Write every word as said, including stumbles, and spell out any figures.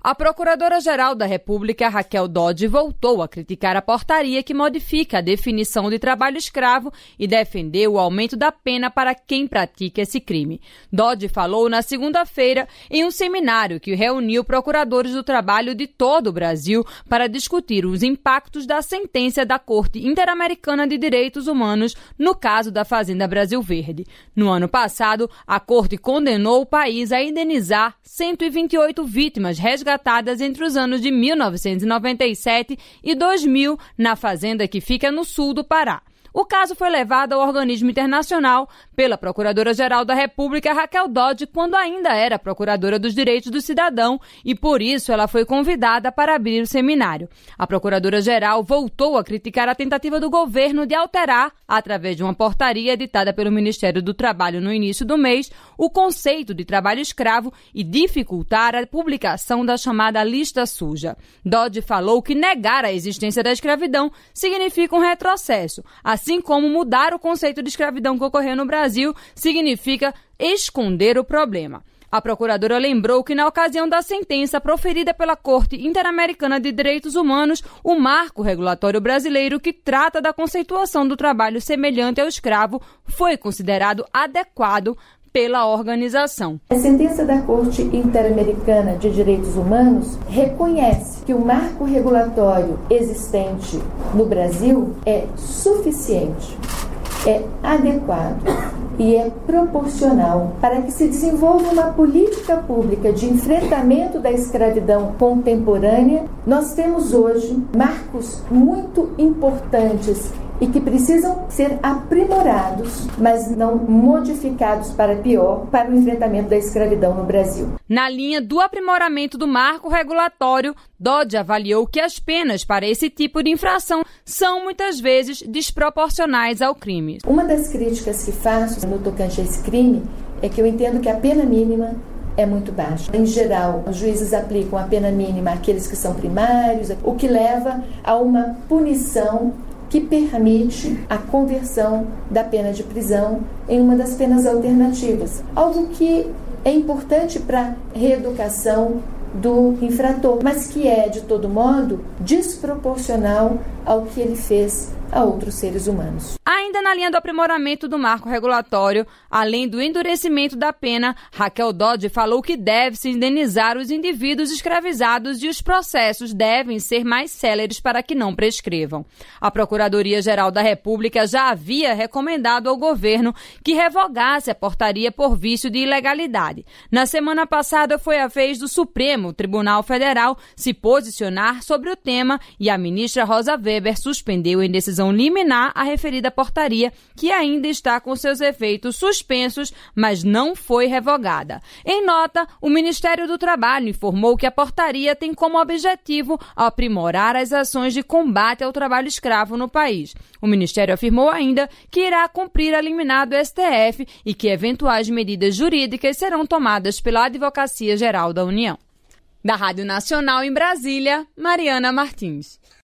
A Procuradora-Geral da República, Raquel Dodge, voltou a criticar a portaria que modifica a definição de trabalho escravo e defendeu o aumento da pena para quem pratica esse crime. Dodge falou na segunda-feira em um seminário que reuniu procuradores do trabalho de todo o Brasil para discutir os impactos da sentença da Corte Interamericana de Direitos Humanos no caso da Fazenda Brasil Verde. No ano passado, a Corte condenou o país a indenizar cento e vinte e oito vítimas resgatadas entre os anos de mil novecentos e noventa e sete e dois mil na fazenda que fica no sul do Pará. O caso foi levado ao organismo internacional pela Procuradora-Geral da República, Raquel Dodge, quando ainda era Procuradora dos Direitos do Cidadão, e por isso ela foi convidada para abrir o seminário. A Procuradora-Geral voltou a criticar a tentativa do governo de alterar, através de uma portaria editada pelo Ministério do Trabalho no início do mês, o conceito de trabalho escravo e dificultar a publicação da chamada lista suja. Dodge falou que negar a existência da escravidão significa um retrocesso, assim como mudar o conceito de escravidão que ocorreu no Brasil significa esconder o problema. A procuradora lembrou que, na ocasião da sentença proferida pela Corte Interamericana de Direitos Humanos, o marco regulatório brasileiro que trata da conceituação do trabalho semelhante ao escravo foi considerado adequado pela organização. A sentença da Corte Interamericana de Direitos Humanos reconhece que o marco regulatório existente no Brasil é suficiente, é adequado e é proporcional para que se desenvolva uma política pública de enfrentamento da escravidão contemporânea. Nós temos hoje marcos muito importantes e que precisam ser aprimorados, mas não modificados para pior, para o enfrentamento da escravidão no Brasil. Na linha do aprimoramento do marco regulatório, Dodge avaliou que as penas para esse tipo de infração são muitas vezes desproporcionais ao crime. Uma das críticas que faço no tocante a esse crime é que eu entendo que a pena mínima é muito baixa. Em geral, os juízes aplicam a pena mínima àqueles que são primários, o que leva a uma punição que permite a conversão da pena de prisão em uma das penas alternativas. Algo que é importante para a reeducação do infrator, mas que é, de todo modo, desproporcional ao que ele fez a outros seres humanos. Ainda na linha do aprimoramento do marco regulatório, além do endurecimento da pena, Raquel Dodge falou que deve-se indenizar os indivíduos escravizados e os processos devem ser mais céleres para que não prescrevam. A Procuradoria-Geral da República já havia recomendado ao governo que revogasse a portaria por vício de ilegalidade. Na semana passada foi a vez do Supremo Tribunal Federal se posicionar sobre o tema e a ministra Rosa Weber suspendeu em decisão liminar a referida portaria, que ainda está com seus efeitos suspensos, mas não foi revogada. Em nota, o Ministério do Trabalho informou que a portaria tem como objetivo aprimorar as ações de combate ao trabalho escravo no país. O Ministério afirmou ainda que irá cumprir a liminar do S T F e que eventuais medidas jurídicas serão tomadas pela Advocacia Geral da União. Da Rádio Nacional em Brasília, Mariana Martins.